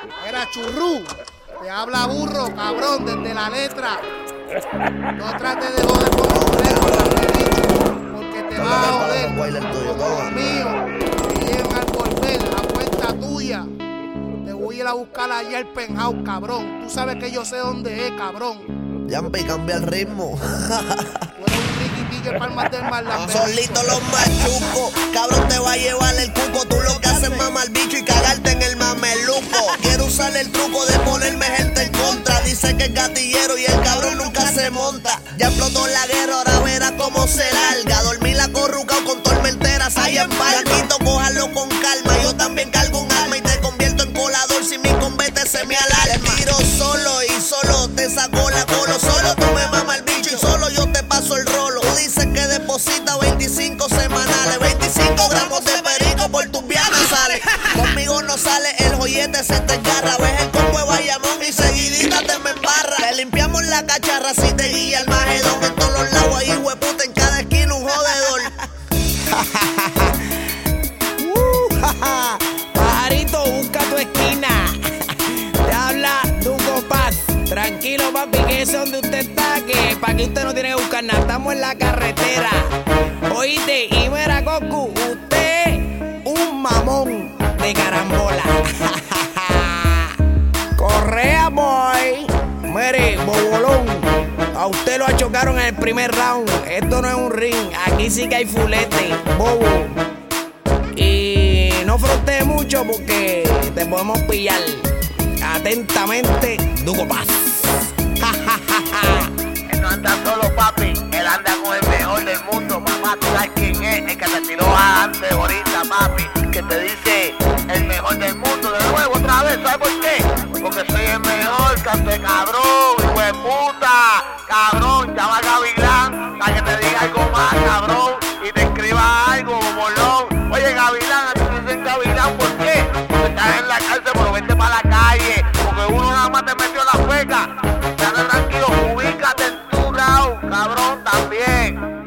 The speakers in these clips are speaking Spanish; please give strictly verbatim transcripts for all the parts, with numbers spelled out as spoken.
Era churrú. Te habla burro, cabrón, desde la letra. No trates de joder con los récords, porque te vas a joder. Como los míos, que llegan al volver a cuenta tuya. Te voy a ir a buscar allá el penthouse, cabrón. Tú sabes que yo sé dónde es, cabrón. Yampi, cambia el ritmo. Tú eres un riquitique palmas del mar. Solitos los machucos, cabrón, te va a llevar el cuco. Tú lo que haces es mamar bicho y cagarte en el mameluco. Quiero usar el truco de ponerme gente en contra. Dice que es gatillero y el cabrón nunca se monta. Ya explotó la guerra, ahora verá cómo se larga. Dormir la corrucao con tormenteras ahí en Palmito, cójalo con calma. Yo también cargo un arma y te convierto en colador si mi combate se me alarma. Te tiro solo y solo te saco la colo. Solo tú me mamas el bicho y solo yo te paso el rolo. Tú dices que deposita veinticinco semanales, veinticinco gramos de perico por tus viajes sale. Conmigo no sale, el joyete se te engarra. Ves el combo de Bayamón y seguidita te me embarra. Te limpiamos la cacharra si te guía el magedón. En todos los lados ahí, hueputa, en cada esquina un jodedor. uh, Pajarito, busca tu esquina. Te habla Duco Paz. Tranquilo, papi, que es donde usted está, que pa' que usted no tiene que buscar nada. Estamos en la carretera. Oíste, y mira, Goku, usted un mamón de carambola. Correa, boy. Mire, bobolón, a usted lo achocaron en el primer round. Esto no es un ring, aquí sí que hay fulete, bobo. Y no frontee mucho porque te podemos pillar. Atentamente, Duco Paz. Él no anda solo, papi. Él anda con el mejor del mundo, papá. Tú sabes quién es, el que te tiró adelante ahorita, papi. Que te dice el mejor del mundo. De nuevo, otra vez, ¿sabes por qué? Porque soy el mejor, canto de cabrón, hijo de puta. Cabrón, llama a Gavilán para que te diga algo más, cabrón. Y te escriba algo, bolón. Oye, Gavilán, a ti te dicen Gavilán, ¿por qué? Porque estás en la cárcel, pero vente para la calle. Porque uno nada más te metió la feca. Dale tranquilo, ubícate en tu lado, cabrón, también.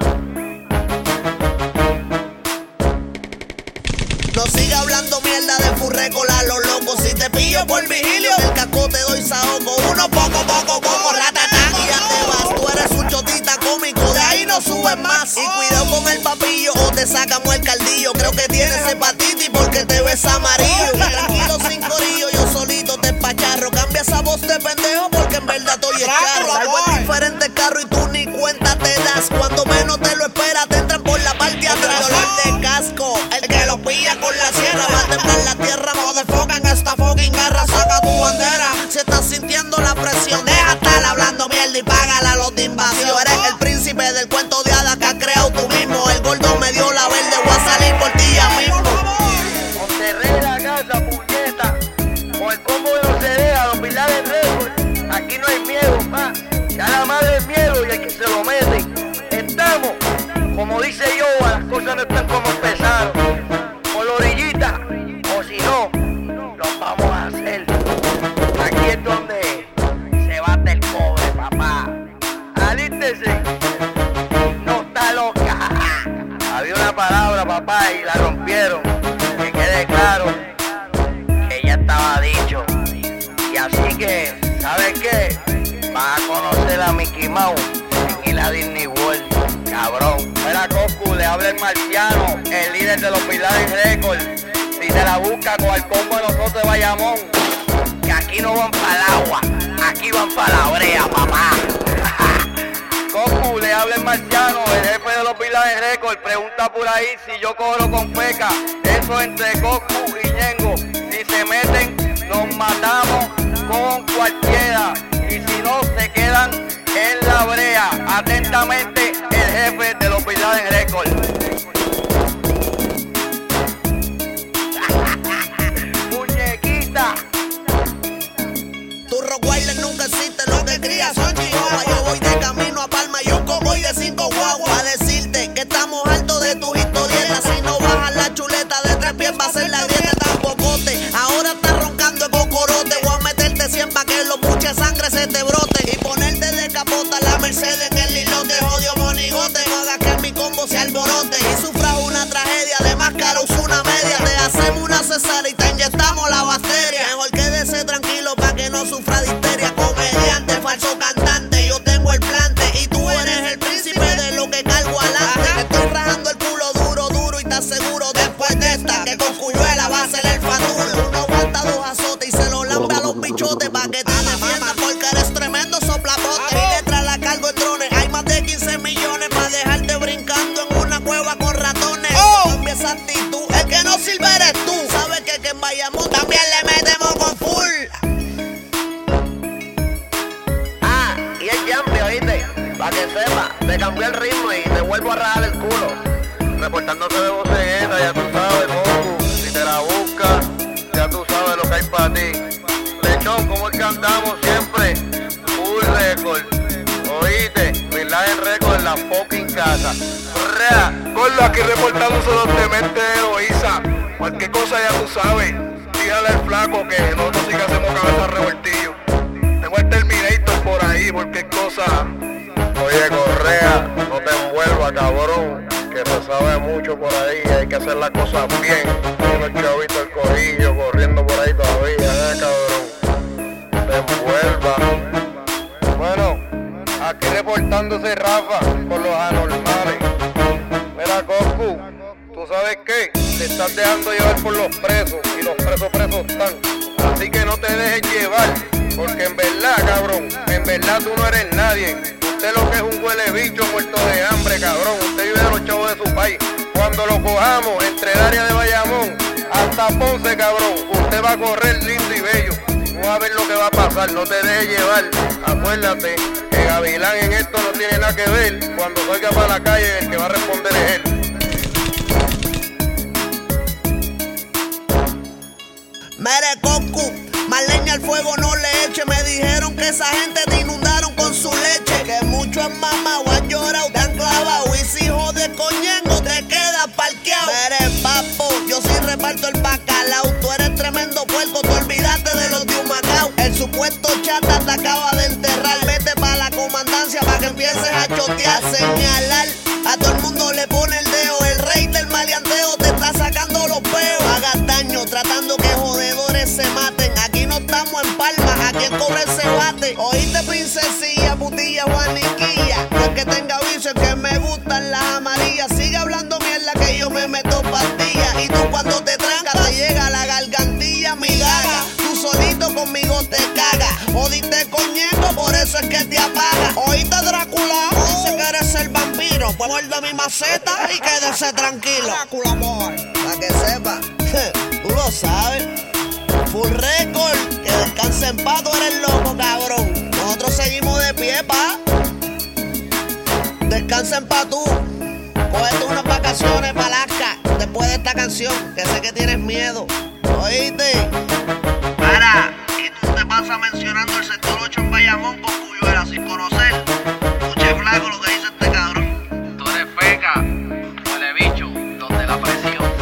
No siga hablando mierda de furrécola a los locos. Si te pillo por vigilio, el casco te doy saoco. Uno poco, poco, poco, ratatán. Y ya te vas, tú eres un chotita cómico. De ahí no subes más. Y cuidado con el papillo o te sacamos el caldillo. Creo que tienes hepatitis porque te ves amarillo. Tranquilo sin corillo, yo solito te espacharro. Cambia esa voz de pendejo porque en verdad estoy escarro. Salgo en diferentes carros y tú ni cuenta te das. Cuando menos te lo esperas, te entran por la parte de atrás. Dolor de casco, el que lo pilla con la sierra va a temblar la tierra. Motherfucker, en esta fucking garra, saca tu bandera. Si estás sintiendo la presión, deja estar hablando mierda y págala a los de invasión. Eres el príncipe del cuento de hadas que has creado tú mismo. El gordo me dio la verde, voy a salir por ti ya mismo. Monterrey la casa, puñeta. Con el combo de los C D a los pilares récord. Aquí no hay miedo, pa. Ya la madre es miedo y el que se lo mete. Estamos, como dice yo, las cosas no están como empezaron. Por la orillita, o si no, los vamos a hacer. Aquí es donde se bate el cobre, papá. Alístese. No está loca. Había una palabra, papá, y la rompieron. Que quede claro que ya estaba dicho. Y así que, ¿sabes qué? Vas a conocer a Mickey Mouse en la Disney World, cabrón. Mira, Coco, le habla el marciano, el líder de los pilares récord. Si te la busca con el combo de nosotros de Bayamón, que aquí no van para el agua, aquí van para la brea, papá. Coco, le habla el marciano, el jefe de los pilares récord. Pregunta por ahí si yo cobro con feca. Eso entre Coco y Ñengo. Si se meten, nos matamos con cualquiera. Y si no, se quedan en la brea. Atentamente, el jefe de los pilares récord. Muñequita. Tu Rottweiler nunca existe, lo que cría son chihuahuas. Yo voy de camino a Palma y un convoy de cinco guaguas. A decirte que estamos hartos de tus historietas. Si no bajas la chuleta de tres pies va a ser la grieta tampocote. Ahora estás roncando el cocorote. Voy a meterte cien pa' que los mucha sangre se te brote. Y ponerte de capota la Mercedes en el hilo de odio. también le metemos con full. Ah, y el Yampi, oíste, para que sepa, te cambié el ritmo y te vuelvo a rajar el culo. Reportándose de Bocegueta, ya tú sabes, Goku. Si te la buscas, ya tú sabes lo que hay para ti. Lechón, como el que andamos siempre, full record. Oíste, Bin Laden Record en la fucking casa. Rea, Gordo aquí reportándose los dementes de Eloísa. Cualquier cosa ya tú sabes. Dígale al flaco que nosotros sí que hacemos cabeza revoltillo. Tengo el Terminator por ahí, cualquier cosa. Oye, Correa, no te envuelvas, cabrón, que se sabe mucho por ahí, hay que hacer las cosas bien. Tiene el chavito el corillo corriendo por ahí todavía, ¿eh, cabrón? No te envuelvas. Bueno, aquí reportándose Rafa con los anormales. Mira, Goku, ¿tú sabes qué? Te estás dejando llevar por los presos y los presos presos están. Así que no te dejes llevar, porque en verdad, cabrón, en verdad tú no eres nadie. Usted lo que es un huele bicho muerto de hambre, cabrón. Usted vive de los chavos de su país. Cuando lo cojamos entre el área de Bayamón hasta Ponce, cabrón, usted va a correr lindo y bello. Vamos a ver lo que va a pasar, no te dejes llevar. Acuérdate que Gavilán en esto no tiene nada que ver. Cuando salga para la calle, el que va a responder es él. Mere Goku, más leña al fuego no le eche. Me dijeron que esa gente te inundaron con su leche. Que mucho en mamá o han llorado, te han clavado. Y si jode coñengo, te quedas parqueado. Mere papo, yo sí reparto el bacalao. Tú eres tremendo puerco, tú olvidaste de los de Humacao. El supuesto chata te acaba de enterrar. Vete pa' la comandancia pa' que empieces a chotear, a señalar. A todo el mundo le pone el dedo. El rey del maleanteo te está sacando los peos. Hagas daño tratando que jodedores se maten. Aquí no estamos en Palma, aquí en Cobre se bate. Oíste, princesilla, putilla, juaniquilla. No es que tenga vicio, es que me gustan las amarillas. Sigue hablando mierda que yo me meto pastillas. Y tú cuando te trancas te llega la gargantilla, mi gaga. Tú solito conmigo te cagas. Jodiste coñeco, por eso es que te apagas. Oíste, Drácula, dice que eres el vampiro. Pues muerde mi maceta y quédese tranquilo. Drácula, amor, para que sepa, tú lo sabes. Full record, que descanse en paz, tú eres loco, cabrón. Nosotros seguimos de pie, pa. Descansa en paz tú. Cógete unas vacaciones para Alaska después de esta canción, que sé que tienes miedo. ¿Oíste? Para, y tú te pasas mencionando el sector ocho en Bayamón con Cuyuela sin conocer. Escuche flaco lo que dice este cabrón. Tú eres feca, huele bicho, donde la presión.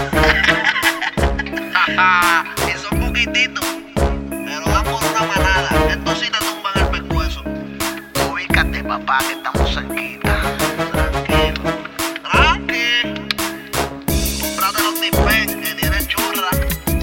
Y son poquititos, pero dan por una manada. Estos sí te tumban el pescuezo. Ubícate, papá, que estamos cerquita. Tranquilo, tranquilo. Cómprate los dispen que tienen churra.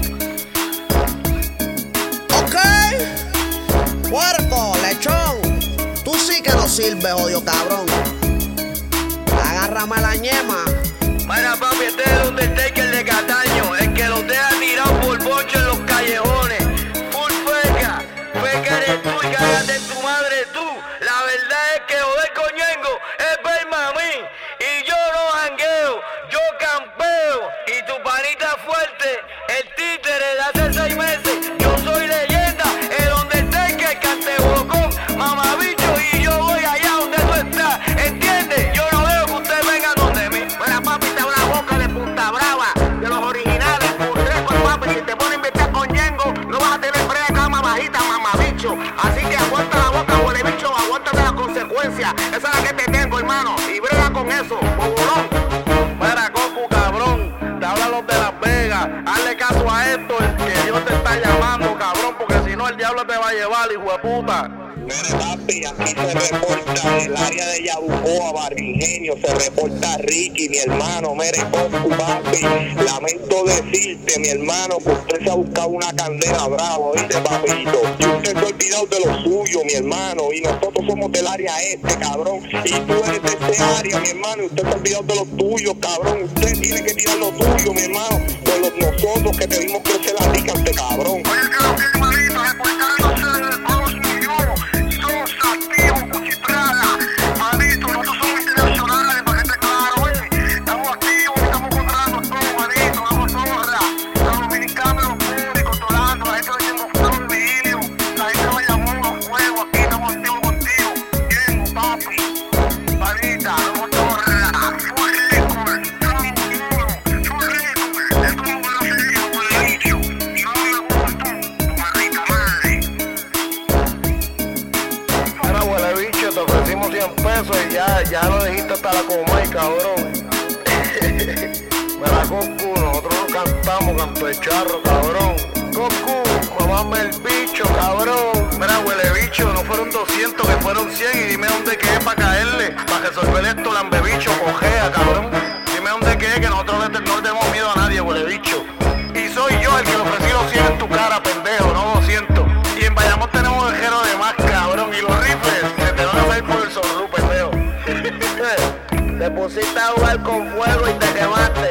Ok. Puerco, lechón. Tú sí que no sirves, odio cabrón. Agárrame la ñema. Mira, papi, este es el Undertaker de Cataño, el que los deja tirados por bocho en los callejones. Full feca, feca eres tú y cágate en tu madre tú. La verdad es que joder coñengo es verme a mí. Y yo no jangueo, yo campeo. Y tu panita fuerte, el títere de hace seis meses. Yo soy leyenda, el Undertaker, cantebocón, mamabicho. Y yo voy allá donde tú estás, ¿entiendes? Yo no veo que ustedes vengan donde mí. Mira, papi, te una boca de Punta Brava, de los originales, Full Record, papi. Si te pones a inventar con Yengo, no vas a tener frega cama bajita, mamabicho. Así que aguanta la boca, huele bicho, aguántate las consecuencias. Esa es la que te tengo, hermano. Y brega con eso, bobolón. Mira, Goku, cabrón, te hablan los de Las Vegas. Hazle caso a esto, que Dios te está llamando, cabrón, porque si no el diablo te va a llevar, hijo de puta. Mire, papi, aquí se reporta en el área de Yabucoa, Barrio Ingenio, se reporta Ricky, mi hermano. Mire, Goku, papi, lamento decirte, mi hermano, que usted se ha buscado una candela brava, ¿oíste, papito? Y usted se ha olvidado de lo suyo, mi hermano, y nosotros somos del área este, cabrón, y tú eres de este área, mi hermano, y usted se ha olvidado de lo tuyo, cabrón. Usted tiene que tirar lo tuyo, mi hermano, por los nosotros que te vimos crecer la rica, este cabrón. Oye, que lo que, hermanito, reportándose del pueblo suyo. Activos, Cuchiprada, manito, nosotros somos internacionales, para que esté claro, eh. Estamos activos, estamos controlando todo, manito, vamos zorra, los dominicanos, los públicos, toda la pesos y ya, ya lo dijiste hasta la Comay, cabrón. Mira, Goku, nosotros no cantamos canto de charro, cabrón. Goku, mamame el bicho, cabrón. Mira, huele bicho, no fueron doscientos, que fueron cien. Y dime dónde quedé para caerle, para resolver esto, lambe bicho, cojea, cabrón. Dime dónde quedé, que nosotros no le tenemos miedo a nadie, huele bicho. Y soy yo el que le ofrecí los cien en tu cara, pendejo, no doscientos. Y en Bayamón tenemos vejero de más, cabrón. Y los rifles se te van a salir por el zorro, pendejo. Te pusiste a jugar con fuego y te quemaste.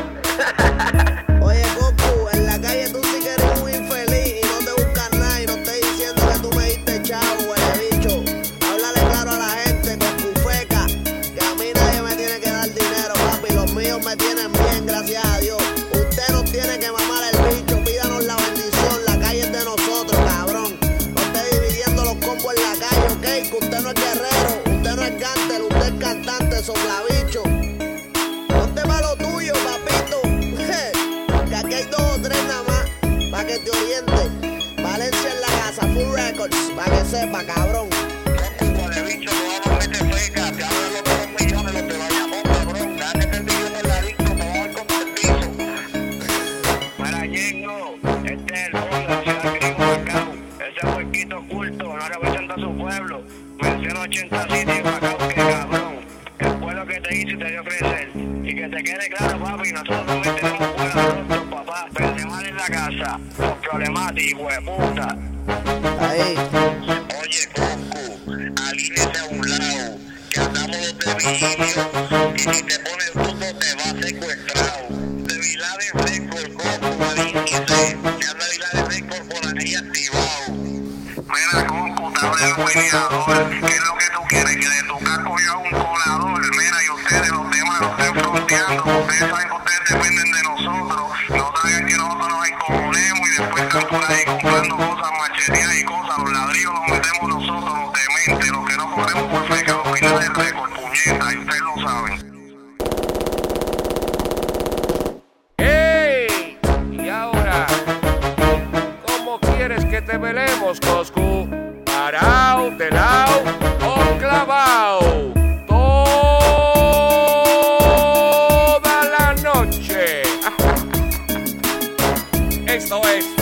Oye, Goku, en la calle tú sí que eres muy infeliz y no te buscas nada y no estoy diciendo que tú me diste chavo, huele bicho. Háblale claro a la gente, Goku feca, que a mí nadie me tiene que dar dinero, papi. Los míos me tienen bien, gracias a Dios. Usted nos tiene que mamar el bicho, pídanos la bendición, la calle es de nosotros, cabrón. No esté dividiendo los combos en la calle, ok, que usted no es guerrero, usted no es gánter, usted es cantante, soplabicho. Ponte pa' lo tuyo, papito. Que aquí hay dos o tres nada más, pa' que te oriente. Valencia en la casa, Full Records, pa' que sepa, cabrón. Huele bicho, no vamos a meter feca, te hablo de los millones, los te vayamos, cabrón. Dale que el billón en la disco, te vamos con el piso. Para Yengo, este es el fondo, ciudad gringo Macao. Ese huequito oculto no representa a su pueblo. Menciona ochenta sitios Macao, que cabrón. El pueblo que te hizo y te dio crecer. Y que te quede claro, papi, nosotros también tenemos buenos rostros, papá. Benzema en la casa, los problemáticos, hueputa. Ahí. Oye, Goku, alíñese a un lado, que andamos los de vigilio, y si te pones bruto te va secuestrado. De Vilades Record, Goku, alíñese, que anda Vilades Record por ahí activado. Mira, Goku, te habla el hueleador, ¿qué es lo que tú quieres? Que de tu casco yo hago un colador. Mira, y ustedes, los demás, los estén fronteando, ustedes saben que ustedes dependen de nosotros, no saben que nosotros nos encojonemos y después están por ahí comprando cosas macheteadas y cosas, los ladrillos los metemos nosotros, los dementes, los que no corremos por feca, los finales del récord, puñeta, y ustedes lo saben. ¡Ey! Y ahora, ¿cómo quieres que te velemos, Coscu? ¿Parao, de lado o clavao? Toda la noche. Esto es